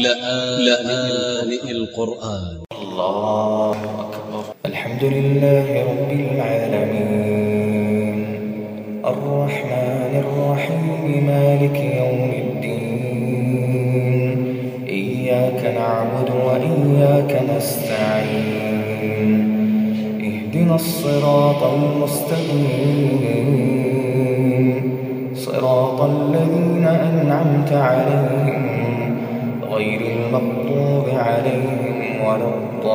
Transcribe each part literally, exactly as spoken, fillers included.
لآن القرآن. الله أكبر. الحمد لله رب العالمين الرحمن الرحيم مالك يوم الدين إياك نعبد وإياك نستعين اهدنا الصراط المستقيم صراط الذين أنعمت عليهم غير المغضوب عليهم ولا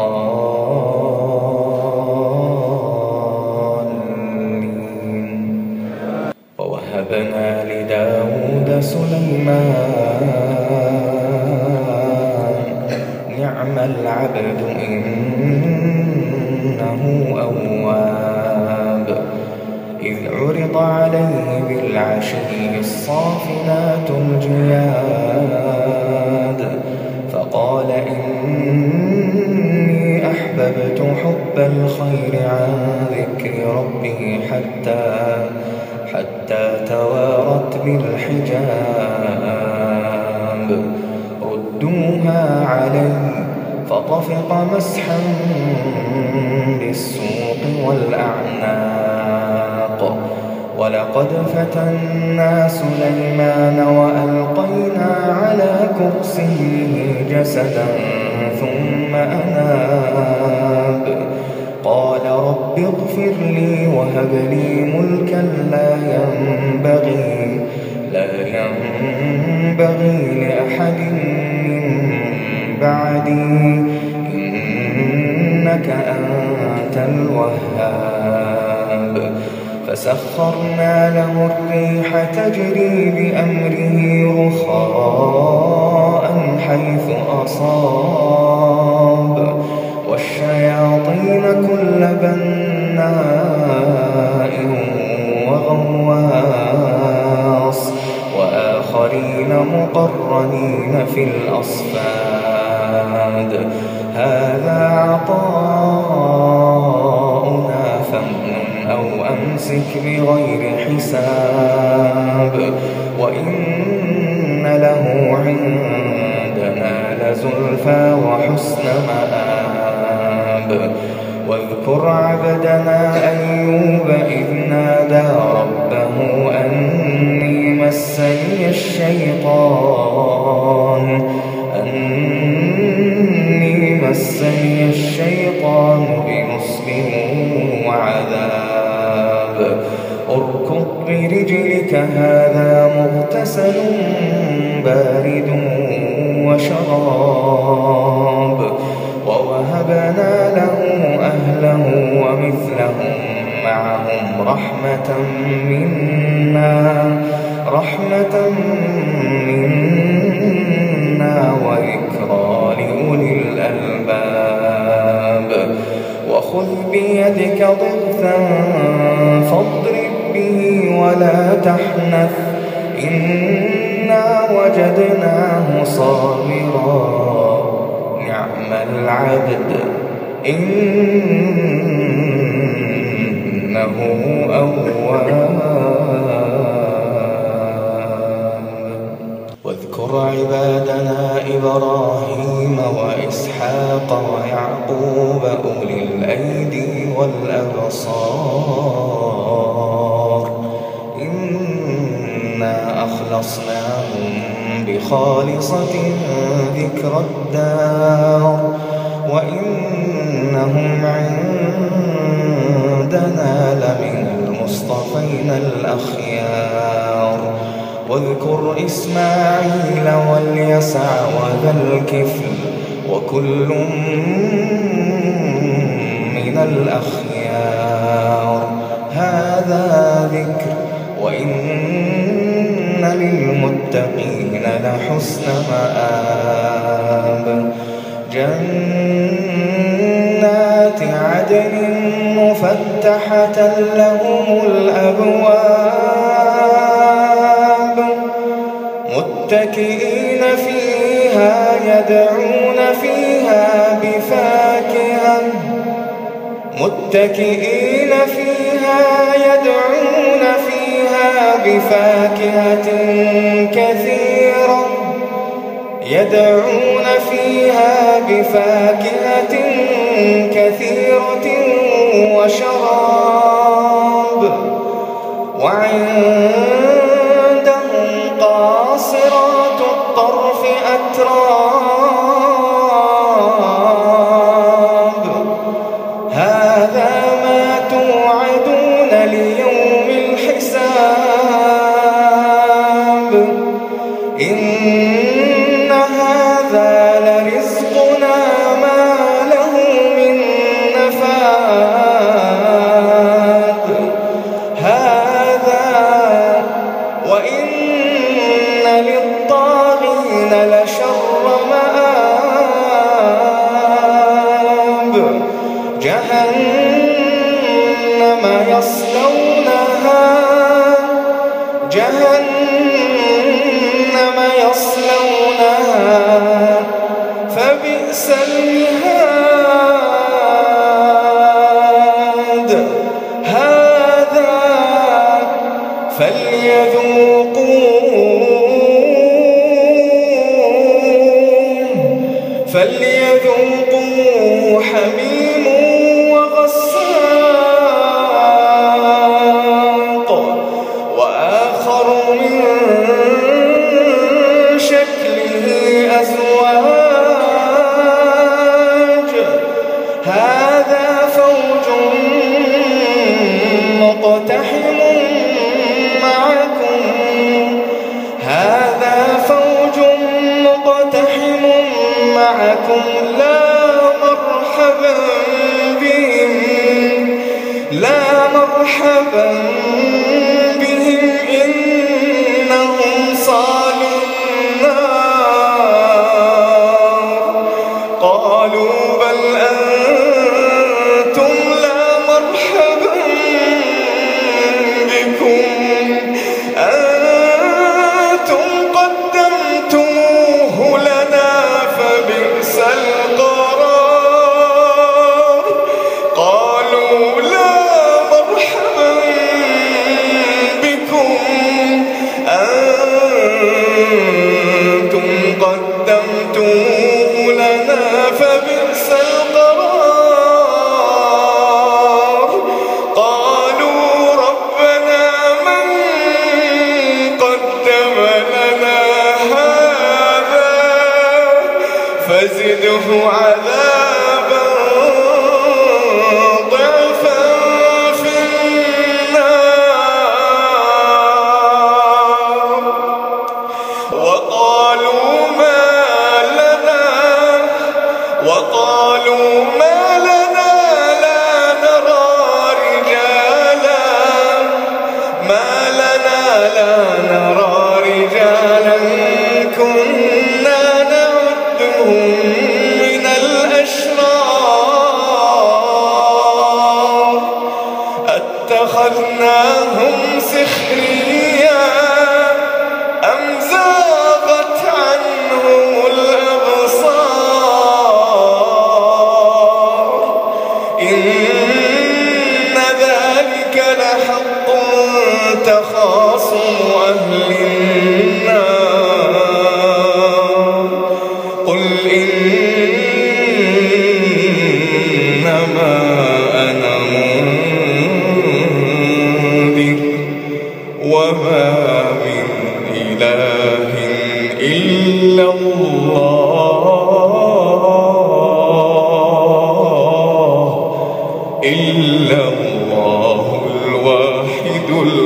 الضالين. ووهبنا لداود سليمان نعم العبد إنه أواب إذ عرض عليه بالعشي الصافنات الجياد فقال إني أحببت حب الخير عن ذكر ربه حتى حتى توارت بالحجاب ردوها علي فطفق مسحا بالسوق والأعناق ولقد فتنا سليمان وألقينا على كرسيه جسدا ثم أناب قال رب اغفر لي وهب لي ملكا لا ينبغي لا ينبغي لأحد من بعدي إنك أنت الوهاب فسخرنا له الريح تجري بأمره رخاء حيث أصاب والشياطين كل بناء وغواص وآخرين مقرنين في الأصفاد هذا عطاؤنا فامنن أو أمسك بغير حساب وإن له عندنا لزلفى وحسن مآب واذكر عبدنا أيوب إذ نادى ربه أني مسني الشيطان أني مسني الشيطان بنصب وعذاب اركض برجلك هذا مغتسل بارد وشراب ووهبنا له أهله ومثلهم معهم رحمة منا رحمة منا وذكرى لأولي الألباب وخذ بيدك ضغثا فاضرب به ولا تحنث إنا وجدناه صابرا نعم العبد إنه أواب واذكر عبادنا إبراهيم وإسحاق ويعقوب أولي الأيدي والأبصار إنا أخلصناهم بخالصة ذكر الدار وإنهم عندنا لمن المصطفين الأخيار واذكر إسماعيل واليسع وذا الكفل وكل من الأخيار هذا ذكر وإن للمتقين لحسن مآب جنات عدن مفتحة لهم الأبواب متكئين فيها يدعون فيها بفاكهة متكئين فيها يدعون فيها بفاكهة كثيرة يدعون فيها بفاكهة كثيرة وشراب وعندهم قاصرات الطرف أتراب هذا ما توعدون ليوم الحساب إن هذا لرزقنا ما له من نفاد هذا وإن للطاغين لشر مآب جهنم يصلونها جهنم يصلونها فبئس المهاد هذا فليذوقوه فليذوقوه حميم وغساق وآخر من شكله أزواج هذا فوج مقتحم معكم هذا فوج مقتحم معكم لا مرحبا بهم لا مرحبا بهم إنهم صالوا النار قالوا بل أنتم لا مرحبا بكم أنتم قدمتموه لنا فبئس القرار قالوا لا مرحبا بكم أنتم قدمتموه لنا فبئس القرار قالوا ربنا من قدم لنا هذا فزده عذابا ضعفا في النار وقالوا ما لنا وقالوا ما لنا لا نرى رجالا ما لنا لا نرى رجالا كنا نعدهم من الأشرار اتخذناهم سخريا أم زاغت عنهم الأبصار إن ذلك لحق تخاصم أهل النار قل إنما أنا منذر وما من إله إلا الله إلا الله الواحد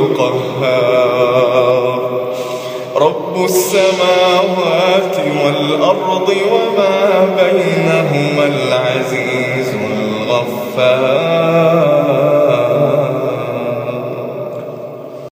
القهار رب السماوات والأرض وما بينهما العزيز الغفار